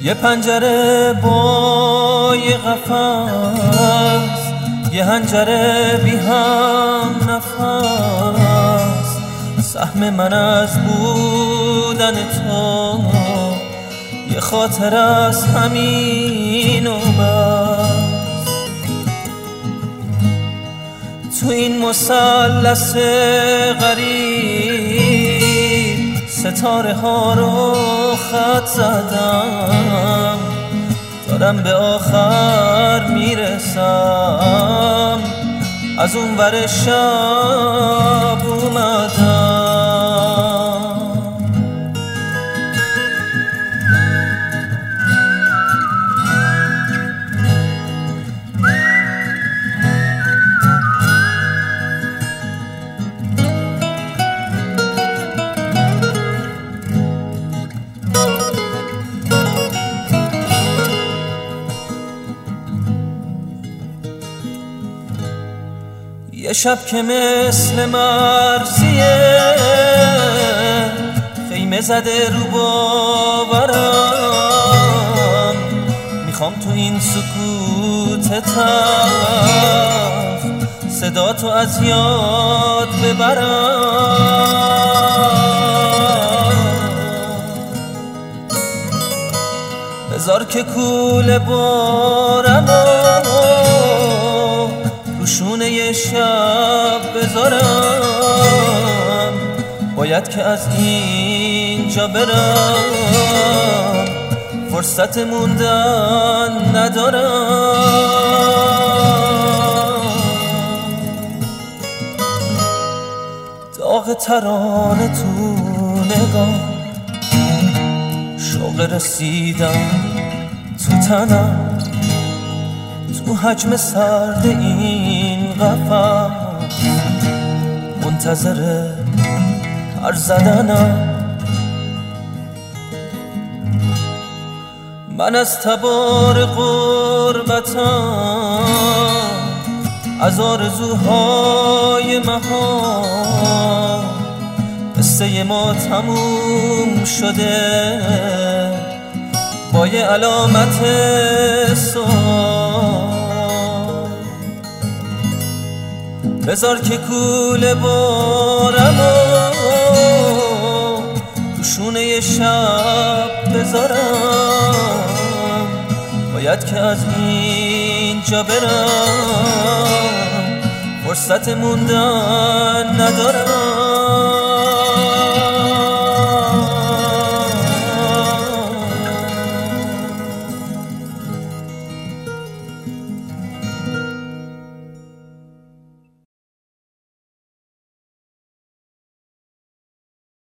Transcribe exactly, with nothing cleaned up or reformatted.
یه پنجره با یه قفس، یه هنجره بی هم نفس، سهم من از بودن تو یه خاطر از همین و بس. تو این مثلث غریب ستاره ها رو خط زدم، دارم به آخر میرسم، از اون ور شب اومدم. یه شب که مثل مرسیه خیمه زده رو باورم، میخوام تو این سکوت تلخ صدا تو از یاد ببرم. بذار که کوله بارم روشونه یه شب بذارم، باید که از اینجا برم، فرصت موندن ندارم. داغ ترانه تو نگاه، شوق رسیدم تو تنم، تو حجم سرد این قفس منتظر پر زدنم. من از تبار غربتم، از آرزوهای مها، قصه ما تموم شده با یه علامت سوال. بذار که کوله بارم و روشونه یه شب بذارم، باید که از اینجا برم، فرصت موندن ندارم.